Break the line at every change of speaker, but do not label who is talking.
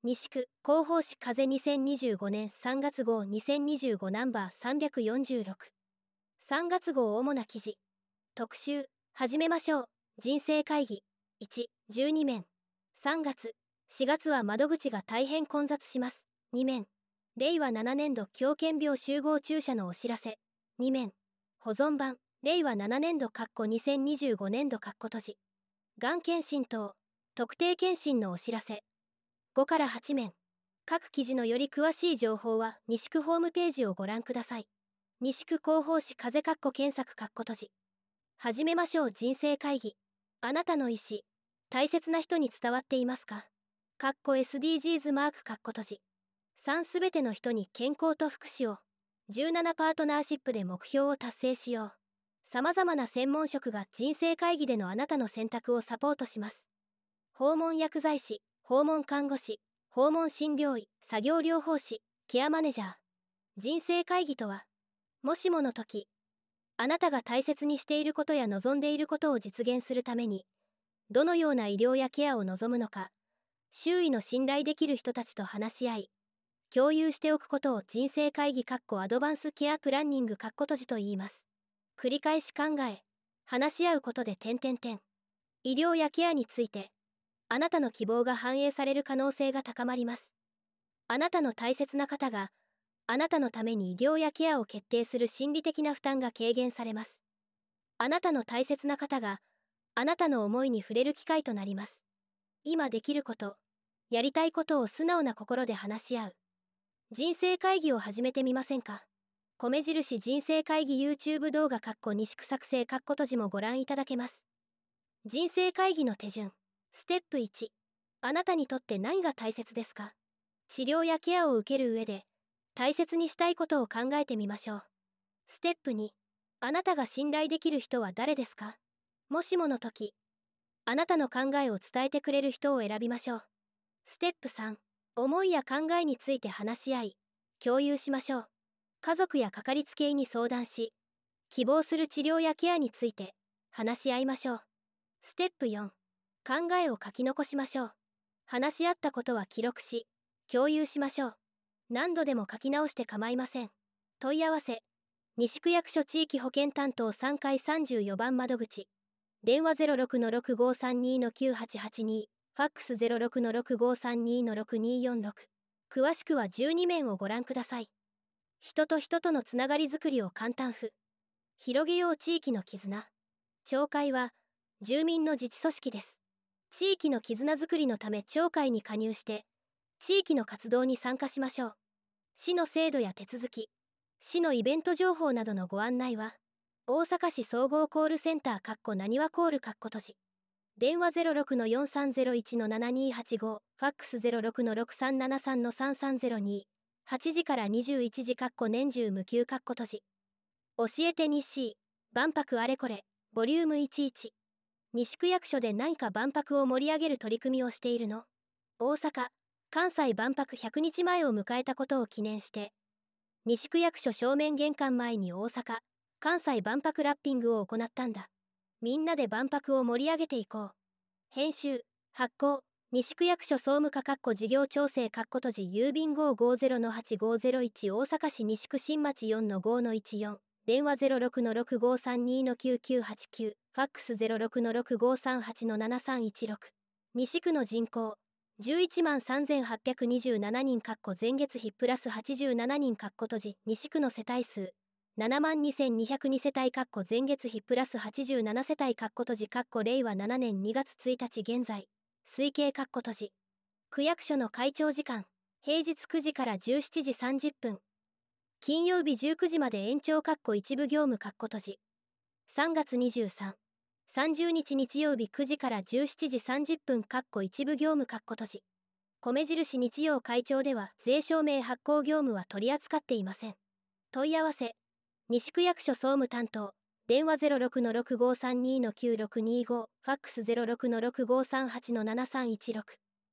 西区広報誌風2025年3月号2025ナンバー346。3月号主な記事。特集、始めましょう。人生会議。1、12面。3月、4月は窓口が大変混雑します。2面。令和7年度狂犬病集合注射のお知らせ。2面。保存版、令和7年度2025年度閉じ。がん検診等、特定検診のお知らせ。5から8面。各記事のより詳しい情報は西区ホームページをご覧ください。西区広報誌風検索閉じ。始めましょう人生会議。あなたの意思、大切な人に伝わっていますか？SDGs マーク閉じ。3すべての人に健康と福祉を。17パートナーシップで目標を達成しよう。様々な専門職が人生会議でのあなたの選択をサポートします。訪問薬剤師、訪問看護師、訪問診療医、作業療法士、ケアマネージャー。人生会議とは、もしもの時、あなたが大切にしていることや望んでいることを実現するために、どのような医療やケアを望むのか、周囲の信頼できる人たちと話し合い、共有しておくことを人生会議アドバンスケアプランニング閉じと言います。繰り返し考え、話し合うことで医療やケアについて、あなたの希望が反映される可能性が高まります。あなたの大切な方が、あなたのために医療やケアを決定する心理的な負担が軽減されます。あなたの大切な方が、あなたの思いに触れる機会となります。今できること、やりたいことを素直な心で話し合う。人生会議を始めてみませんか？米印人生会議 YouTube 動画西区作成閉じもご覧いただけます。人生会議の手順。ステップ1。あなたにとって何が大切ですか？治療やケアを受ける上で、大切にしたいことを考えてみましょう。ステップ2。あなたが信頼できる人は誰ですか？もしもの時、あなたの考えを伝えてくれる人を選びましょう。ステップ3。思いや考えについて話し合い、共有しましょう。家族やかかりつけ医に相談し、希望する治療やケアについて話し合いましょう。ステップ4。考えを書き残しましょう。話し合ったことは記録し、共有しましょう。何度でも書き直して構いません。問い合わせ、西区役所地域保健担当3階34番窓口。電話 06-6532-9882、ファックス 06-6532-6246。詳しくは12面をご覧ください。人と人とのつながりづくりを簡単譜。広げよう地域の絆。町会は、住民の自治組織です。地域の絆づくりのため町会に加入して、地域の活動に参加しましょう。市の制度や手続き、市のイベント情報などのご案内は、大阪市総合コールセンターなにわコール閉じ。電話 06-4301-7285、ファックス 06-6373-3302、8時から21時年中無休閉じ。教えて日誌、万博あれこれ、ボリューム11。西区役所で何か万博を盛り上げる取り組みをしているの？大阪、関西万博100日前を迎えたことを記念して、西区役所正面玄関前に大阪、関西万博ラッピングを行ったんだ。みんなで万博を盛り上げていこう。編集、発行、西区役所総務課事業調整閉じ郵便号50-8501大阪市西区新町 4-5-14。電話 06-6532-9989、ファックス 06-6538-7316。西区の人口、113,827人前月比プラス87人閉じ。西区の世帯数、72,202世帯前月比プラス87世帯閉じ令和7年2月1日現在、推計閉じ。区役所の開庁時間、平日9時から17時30分。金曜日19時まで延長一部業務閉じ。3月23、30日日曜日9時から17時30分一部業務閉じ。米印日曜開庁では税証明発行業務は取り扱っていません。問い合わせ、西区役所総務担当、電話 06-6532-9625、ファックス 06-6538-7316。